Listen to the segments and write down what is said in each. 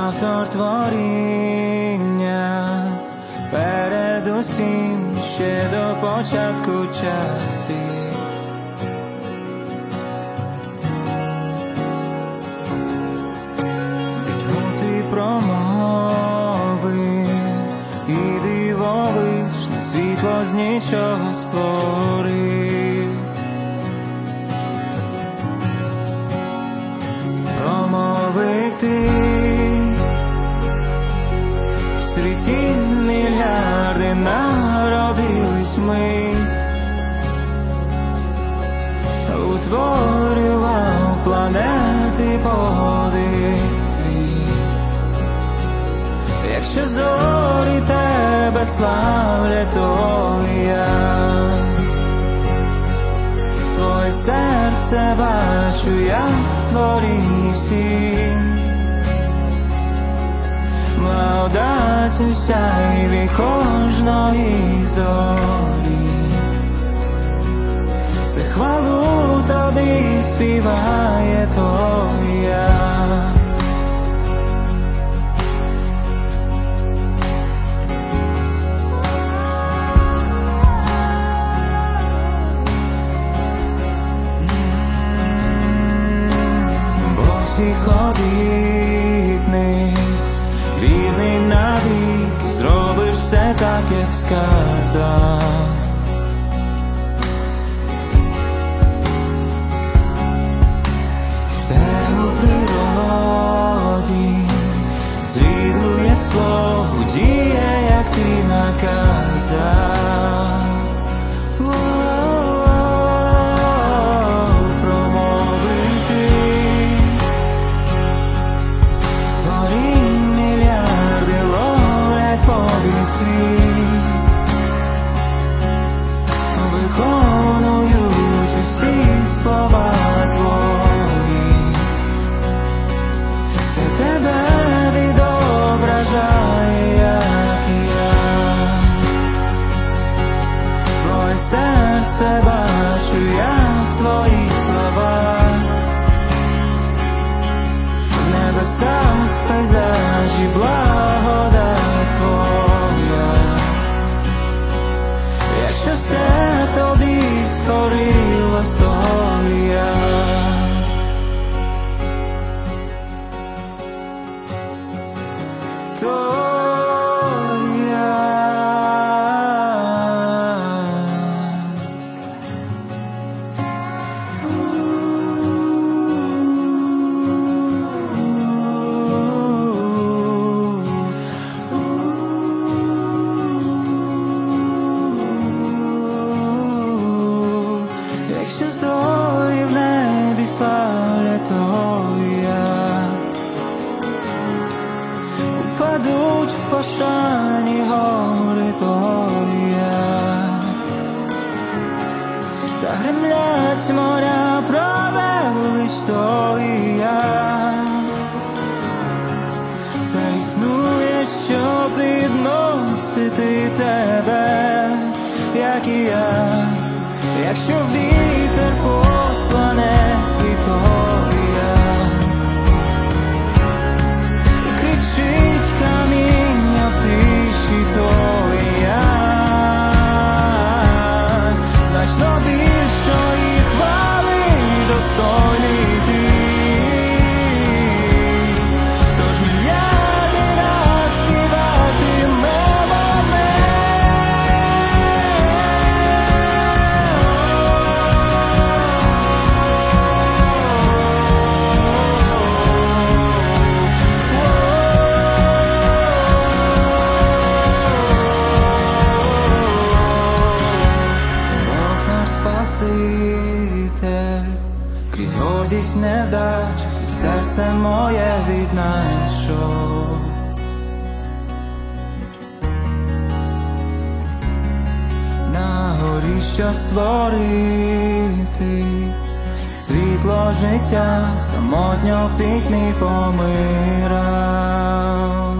автор творіння, передусім ще до початку часів. В пітьму ти промовив, і дивовижне світло з нічого створив. Промовив ти, в світі мільярди народились ми, утворював планети подих твій. Якщо зорі тебе славлять, то і я твоє серце бачу я в творінні всім. Благодаттю сяйві кожної зорі, все хвалу тобі співає, то я. Всіх обітниць вільний навіки, зробиш все так, як сказав. Все у природі слідує слову, діє, як ти наказав. Виконують усі слова твої, все тебе відображає, як і я. Твоє серце бачу я в твоїх словах, в небесах пейзажі благодать твоя. Якщо все тобі скорилось, то я. То я. Якщо зорі в небі славлять, то я. Упадуть в пошані гори, то я. Загремлять моря, провелись, то я. Все існує, щоб підносити тебе, як і я. Якщо вітер посланець твій, то я. І кричить каміння в тиші, то я. Значно більшої хвали достойний ти. Тож мільярди раз співатимемо ми. Крізь гордість невдач ти серце моє віднайшов. На горі, що створив ти, світло життя самотньо в пітьмі помирав.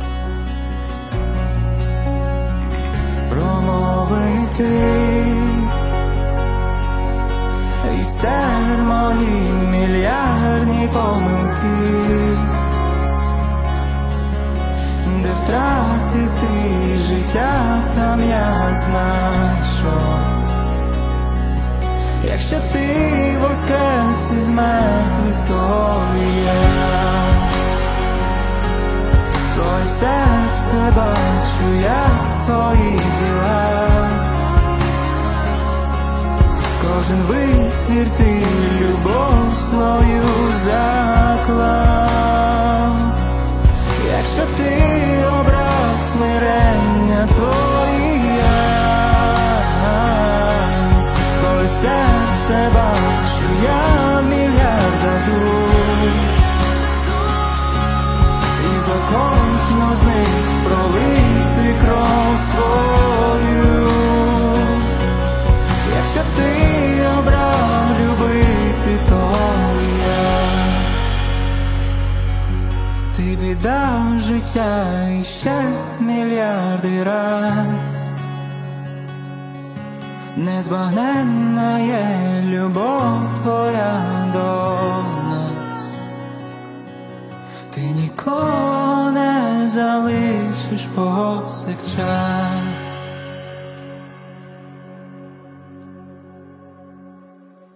Промовив ти, і стер мої мільярдні помилки. знайшов. Якщо ти воскрес із мертвих, то і я. Твоє серце бачу, як твої діла. Кожен витвір ти любов свою заклав. Якщо ти обрав смирення, то і я. Твоє серце бачу, я мільярда душ, і за кожну з них пролити кров свою. Якщо ти обрав любити, то і я. Ти віддав життя іще мільярди раз. Незбагненна є любов твоя до нас. Ти нікого не залишиш повсякчас.